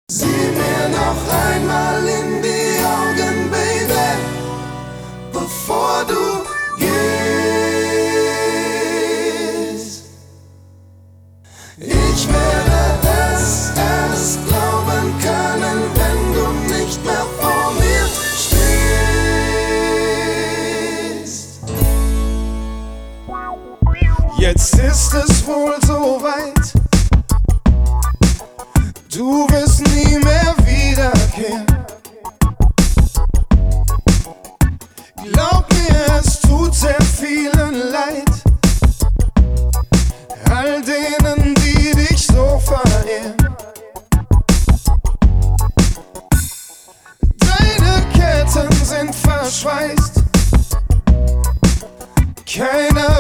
Sieh mir noch einmal in die Augen, Baby, bevor du gehst. Ich werde es erst glauben können, wenn du nicht mehr vor mir stehst. Jetzt ist es wohl soweit. Du wirst nie mehr wiederkehren. Glaub mir, es tut sehr vielen leid, all denen, die dich so verehren. Deine Ketten sind verschweißt, keiner